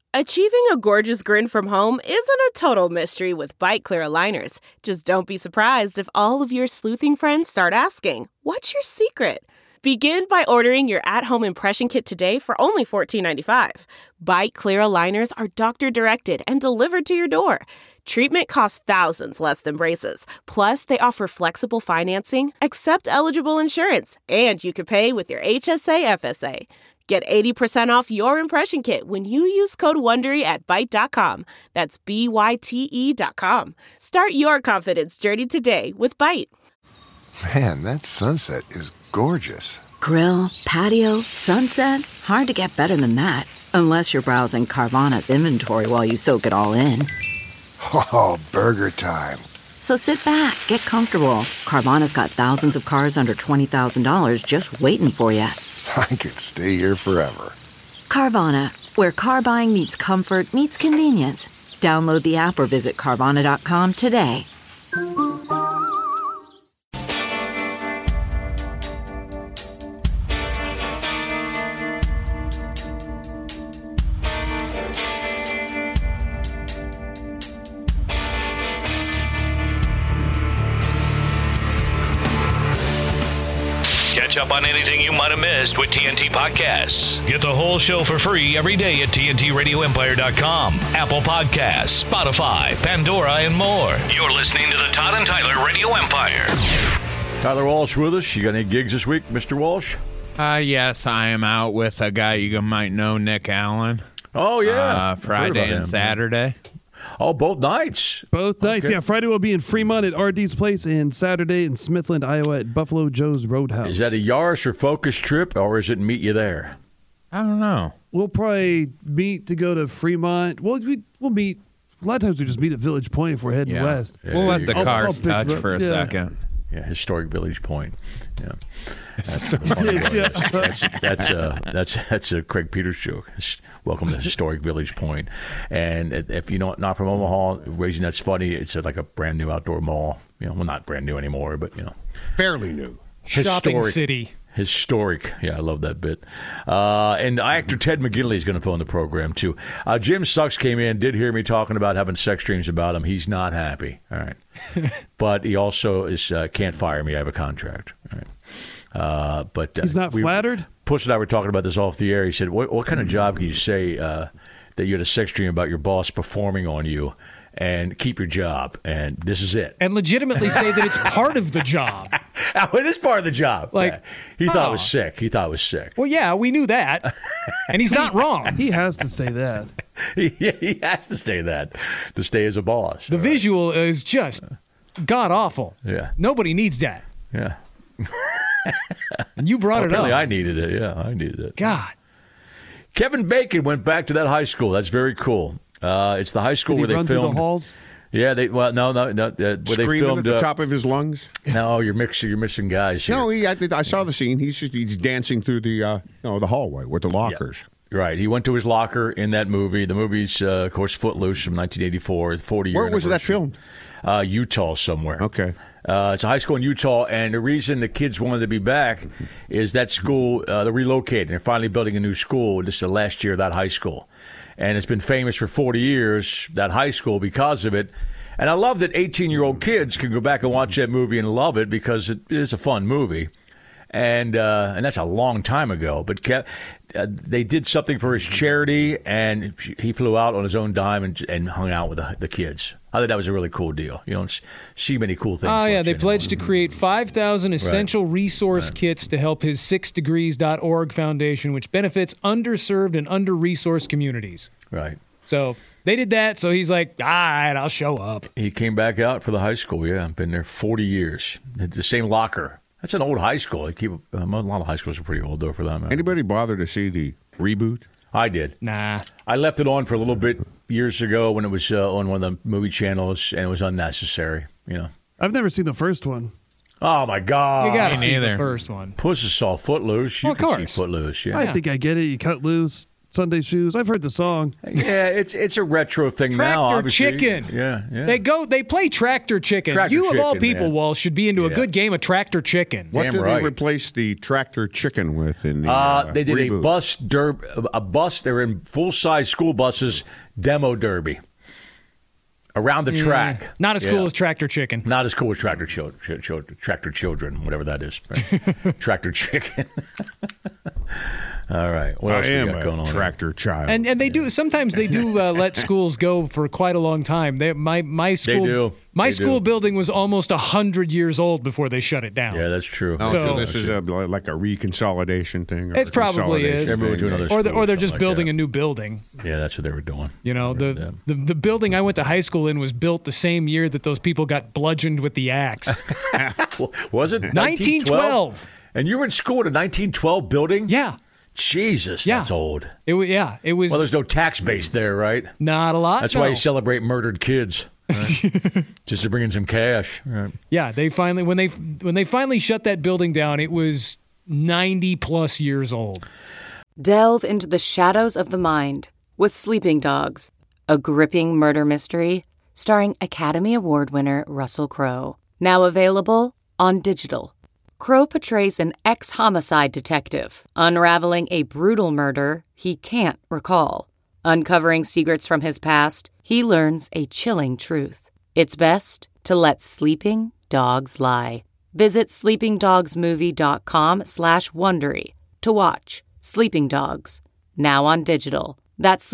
Achieving a gorgeous grin from home isn't a total mystery with Byte Clear aligners. Just don't be surprised if all of your sleuthing friends start asking, "What's your secret?" Begin by ordering your at-home impression kit today for only $14.95. Byte Clear aligners are doctor-directed and delivered to your door. Treatment costs thousands less than braces. Plus, they offer flexible financing, accept eligible insurance, and you can pay with your HSA FSA. Get 80% off your impression kit when you use code WONDERY at Byte.com. That's BYTE.com. Start your confidence journey today with Byte. Man, that sunset is gorgeous. Grill, patio, sunset. Hard to get better than that. Unless you're browsing Carvana's inventory while you soak it all in. Oh, burger time. So sit back, get comfortable. Carvana's got thousands of cars under $20,000 just waiting for you. I could stay here forever. Carvana, where car buying meets comfort, meets convenience. Download the app or visit Carvana.com today. Catch up on anything you might have missed with TNT Podcasts. Get the whole show for free every day at TNTRadioEmpire.com, Apple Podcasts, Spotify, Pandora, and more. You're listening to the Todd and Tyler Radio Empire. Tyler Walsh with us. You got any gigs this week, Mr. Walsh? Yes, I am out with a guy you might know, Nick Allen. Oh, yeah. Friday and Saturday. Oh, both nights. Both nights, Okay. yeah. Friday will be in Fremont at RD's Place, and Saturday in Smithland, Iowa at Buffalo Joe's Roadhouse. Is that a Yaris or Focus trip, or is it meet you there? I don't know. We'll probably meet to go to Fremont. We'll meet. A lot of times we just meet at Village Point if we're heading west. We'll let the I'll cars pick touch up- for a yeah. second. Yeah, historic Village Point. Yeah, Yeah. that's a Craig Peters joke. Welcome to historic Village Point. And if you know not from Omaha, Raising That's Funny. It's like a brand new outdoor mall. Well, not brand new anymore, but fairly new. Shopping city. Historic. Yeah, I love that bit. And actor Ted McGinley is going to phone the program, too. Jim Sucks came in, did hear me talking about having sex dreams about him. He's not happy. All right. But he also is can't fire me. I have a contract. All right. But He's not flattered? Puss and I were talking about this off the air. He said, what kind of job can you say that you had a sex dream about your boss performing on you and keep your job? And this is it. And legitimately say that it's part of the job. It is part of the job. Like, he thought it was sick. He thought it was sick. Well, yeah, we knew that. And he's not wrong. He has to say that. He has to say that to stay as a boss. The visual is just god awful. Yeah. Nobody needs that. Yeah. And you brought it up. Apparently I needed it. Yeah, I needed it. God. Kevin Bacon went back to that high school. That's very cool. It's the high school Did he where they run through filmed. the halls? Yeah, no. Where they Screaming filmed at the top of his lungs. No, you're missing guys here. No, I saw the scene. He's dancing through the the hallway with the lockers. Yeah. Right. He went to his locker in that movie. The movie's, of course, Footloose from 1984, 40-year Where was that filmed? Utah somewhere. Okay. It's a high school in Utah, and the reason the kids wanted to be back is that school, they're relocating. They're finally building a new school. This is the last year of that high school. And it's been famous for 40 years, that high school, because of it. And I love that 18-year-old kids can go back and watch that movie and love it because it is a fun movie. And that's a long time ago. But they did something for his charity, and he flew out on his own dime and hung out with the kids. I thought that was a really cool deal. You don't see many cool things. Oh, yeah. They pledged to create 5,000 essential resource kits to help his 6degrees.org foundation, which benefits underserved and under-resourced communities. Right. So they did that. So he's like, all right, I'll show up. He came back out for the high school. Yeah, been there 40 years. It's the same locker. That's an old high school. They keep a lot of high schools are pretty old, though, for that matter. Anybody bother to see the reboot? I did. Nah. I left it on for a little bit years ago when it was on one of the movie channels, and it was unnecessary. I've never seen the first one. Oh, my God. You got to see the first one. Puss saw Footloose. You Of can see course. Footloose, yeah. I think I get it. You cut loose, Sunday shoes. I've heard the song. Yeah, it's a retro thing Tractor now. Obviously. Chicken. Yeah. They play Tractor Chicken. Tractor you of all Chicken, people, man. Walsh, should be into a good game of Tractor Chicken. What Damn did right. they replace the Tractor Chicken with in the They did reboot? a bus. They were in full-size school buses, demo derby around the track. Not as cool as Tractor Chicken. Not as cool as Tractor Children, whatever that is. Right? Tractor Chicken. All right. What else I we am got going a on? tractor child. And they do sometimes they do let schools go for quite a long time. My school do. my They school do. building was almost 100 years old before they shut it down. Yeah, that's true. so so- this is like a reconsolidation thing? Or It probably consolidation is. They're moving to thing. another Or school they're something just like building that. a new building. Yeah, that's what they were doing. You know, the building I went to high school in was built the same year that those people got bludgeoned with the axe. Was it 1912? And you were in school at a 1912 building? Yeah. Jesus, Yeah. that's old. It was Well, there's no tax base there, right? not a lot. That's no. why you celebrate murdered kids. Right? Just to bring in some cash. Right. Yeah, they finally when they finally shut that building down, it was 90 plus years old. Delve into the shadows of the mind with Sleeping Dogs, a gripping murder mystery starring Academy Award winner Russell Crowe. Now available on digital. Crowe portrays an ex-homicide detective unraveling a brutal murder he can't recall. Uncovering secrets from his past, he learns a chilling truth. It's best to let sleeping dogs lie. Visit sleepingdogsmovie.com/Wondery to watch Sleeping Dogs, now on digital. That's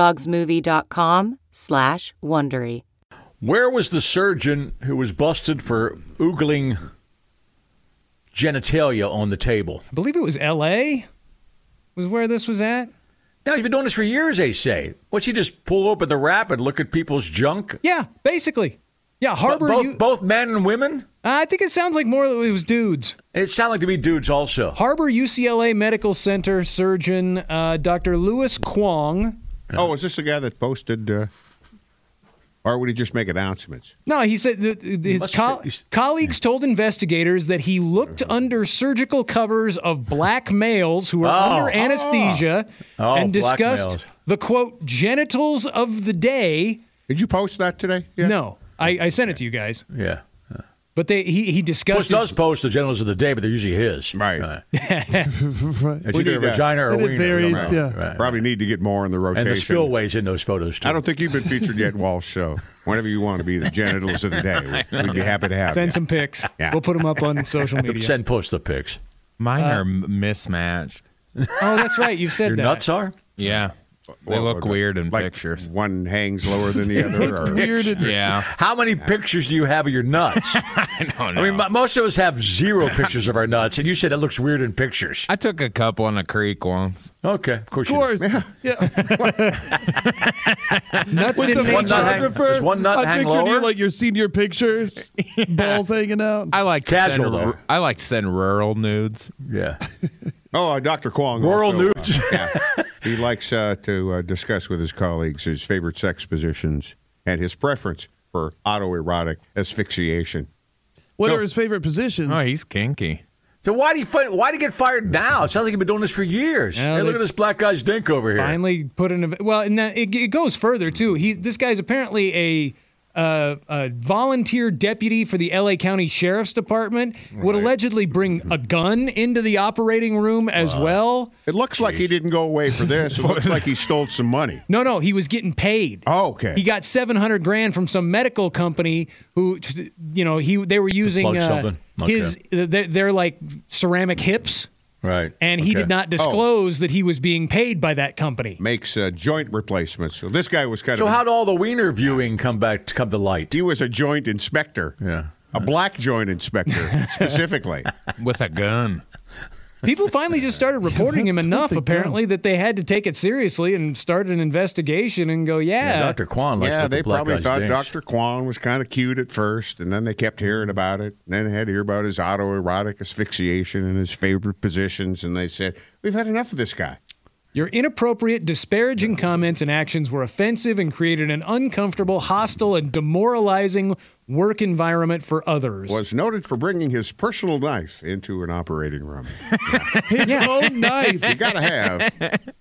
sleepingdogsmovie.com/Wondery. Where was the surgeon who was busted for oogling genitalia on the table? I believe it was L.A. was where this was at. Now, you've been doing this for years, they say. What's he just pull open the wrap and look at people's junk? Yeah, basically. Yeah, Harbor. Both men and women? I think it sounds like more it was dudes. It sounded like to be dudes also. Harbor UCLA Medical Center surgeon Dr. Louis Kwong. Oh, is this the guy that posted, or would he just make announcements? No, he said that his colleagues told investigators that he looked under surgical covers of black males who were under anesthesia and black discussed males. the, quote, genitals of the day. Did you post that today? Yeah. No, I sent it to you guys. Yeah. But he discussed Bush does post the genitals of the day, but they're usually his. Right. Right. It's We either a need that. vagina or a And it wiener. varies, Right. yeah. Right. Probably need to get more in the rotation. And the spillways in those photos, too. I don't think you've been featured yet, Walsh. So whenever you want to be the genitals of the day, we'd be happy to have Send you. some pics. Yeah. We'll put them up on social media. Post the pics. Mine are mismatched. Oh, that's right. You've said Your that. nuts are? Yeah. They look weird in pictures. One hangs lower than the other. Or Yeah. How many pictures do you have of your nuts? I don't know. I mean, most of us have 0 pictures of our nuts, and you said it looks weird in pictures. I took a couple in a creek once. Okay, of course Of course. you did. Nuts With in the one nut hang- photographer, does one nut I'm hang picturing lower? you like your senior pictures, balls hanging out. I like to Casual, send, though. I like to send rural nudes. Yeah. Oh, Dr. Kwong. Rural also, nudes. he likes to discuss with his colleagues his favorite sex positions and his preference for autoerotic asphyxiation. What No. are his favorite positions? Oh, he's kinky. So why do you get fired now? It sounds like you've been doing this for years. Yeah, Hey, look they- at this black guy's dink over here. Finally put in a well, and that, it goes further too. This guy's apparently a volunteer deputy for the LA County Sheriff's Department. Would allegedly bring a gun into the operating room as well. It looks like he didn't go away for this. It looks like he stole some money. No, he was getting paid. Oh, okay. He got $700,000 from some medical company who, they were using plug something? Okay. they're like ceramic hips. Right. And he Okay. did not disclose that he was being paid by that company. Makes joint replacements. So this guy was kind So of. how'd all the wiener viewing come to light? He was a joint inspector. Yeah. A black joint inspector, specifically. With a gun. People finally just started reporting him That's enough, what they apparently, that they had to take it seriously and start an investigation and go, Dr. Kwan likes Yeah, what the they black probably guys thought dinks. Dr. Kwan was kind of cute at first, and then they kept hearing about it. And then they had to hear about his autoerotic asphyxiation and his favorite positions, and they said, we've had enough of this guy. Your inappropriate, disparaging comments and actions were offensive and created an uncomfortable, hostile, and demoralizing work environment for others. Was noted for bringing his personal knife into an operating room. His own knife. You got to have.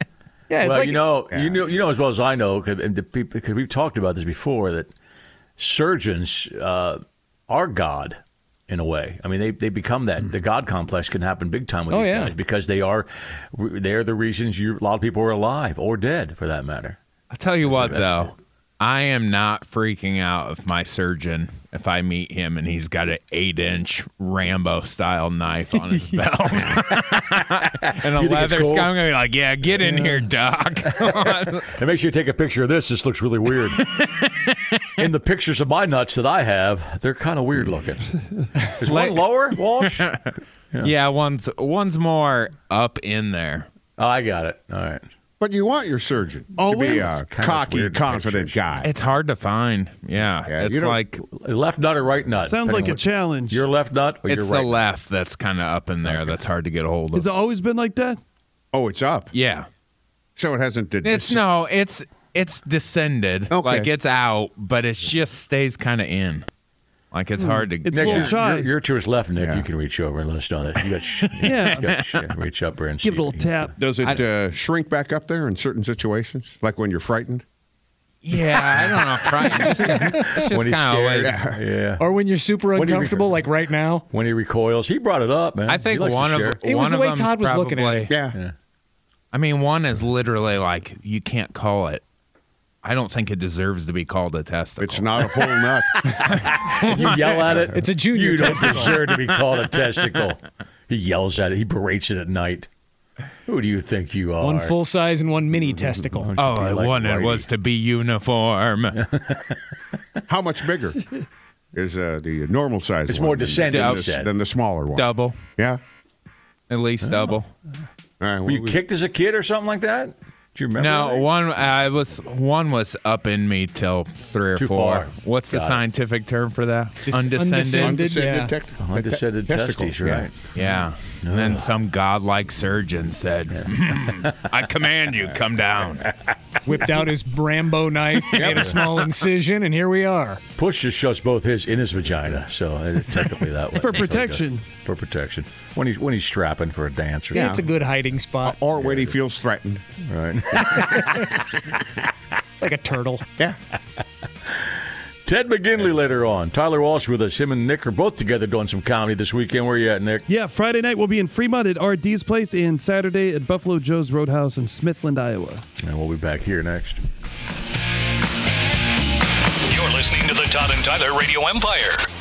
Yeah, it's well, like you know as well as I know, because we've talked about this before, that surgeons are God in a way. I mean, they become that. The God complex can happen big time with these guys because they're the reasons a lot of people are alive or dead, for that matter. I'll tell you what, though. I am not freaking out if my surgeon, if I meet him and he's got an 8-inch Rambo-style knife on his belt and a leather scout, I'm going to be like, yeah, get in here, doc. And make sure you take a picture of this. This looks really weird. In the pictures of my nuts that I have, they're kind of weird looking. Is one lower, Walsh? Yeah, one's more up in there. Oh, I got it. All right. But you want your surgeon to be a cocky, confident guy. It's hard to find. Yeah it's like left nut or right nut. Sounds like a challenge. Your left nut or your right It's the left that's kind of up in there. Okay. That's hard to get a hold of. Has it always been like that? Oh, it's up. Yeah. So it hasn't. It's descended. Okay. Like it's out, but it just stays kind of in. Like it's hard to. It's a little shy. You're to his left, Nick. Yeah. You can reach over and let us know that. You got reach up there and give it a little tap. Does it shrink back up there in certain situations, like when you're frightened? Yeah, I don't know. Frightened. It's just kind of always. Yeah. Or when you're super uncomfortable, like right now. When he recoils, he brought it up, man. I think one of it was the way Todd was looking at it. Yeah. I mean, one is literally like you can't call it. I don't think it deserves to be called a testicle. It's not a full nut. You yell at it. It's a junior. You don't deserve to be called a testicle. He yells at it. He berates it at night. Who do you think you are? One full size and one mini testicle. Oh, I wanted was to be uniform. How much bigger is the normal size? It's one more descending than the smaller one. Double. Yeah. At least double. All right. Were you kicked as a kid or something like that? Do you remember? No, one was up in me till 3 or 4. Far. What's the scientific term for that? Undescended. Undescended testes, right? Yeah. And then some godlike surgeon said, I command you, come down. Whipped out his Rambo knife, made a small incision, and here we are. Push just shows both his in his vagina, so it's technically that way. It's for protection. For protection. When he's strapping for a dance or Yeah, it's a good hiding spot. Or when he feels threatened. Right. Like a turtle. Yeah. Ted McGinley later on. Tyler Walsh with us. Him and Nick are both together doing some comedy this weekend. Where are you at, Nick? Yeah, Friday night we'll be in Fremont at RD's Place, and Saturday at Buffalo Joe's Roadhouse in Smithland, Iowa. And we'll be back here next. You're listening to the Todd and Tyler Radio Empire.